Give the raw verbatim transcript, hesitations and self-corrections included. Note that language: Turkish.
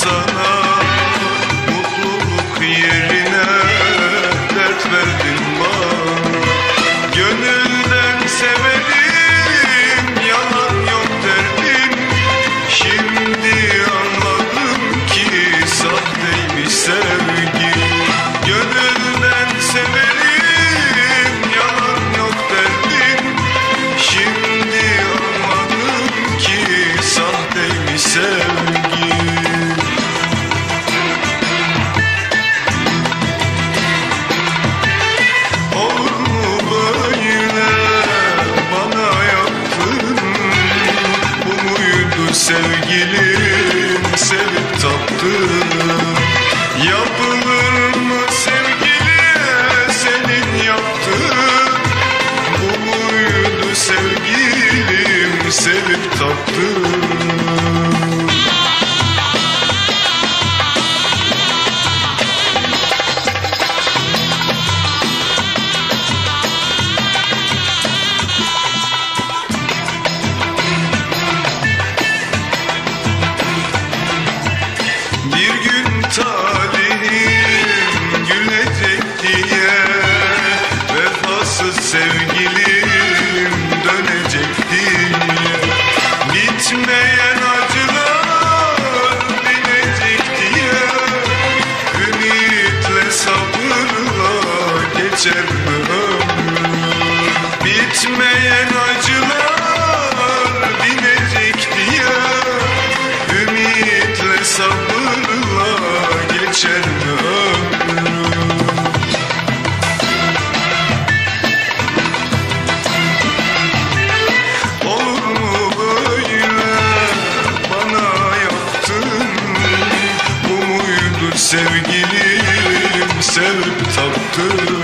sana, mutluluk yerine dert verdin bana. Gönülden severim, yalan yok derdin. Şimdi anladım ki sahteymiş sevgi. Gönülden severim, yalan yok derdin. Şimdi anladım ki sahteymiş sevgi. Olur mu böyle bana yaptın? Bu muydu sevgilim, sevip taptın? Yapılır mı sevgiliye senin yaptığın? Bu muydu sevgilim, sevip taptın? Bir gün talihim gülecek diye vefasız sevgilim dönecek diye, bitmeyen acılar binecek diye, ümitle sabırla geçer mi ömrüm? Bitmeyen acılar binecek diye, ümitle sabırla geçer mi ömrüm? Olur mu böyle bana yaptın? Bu muydu sevgilim, sevip taptın?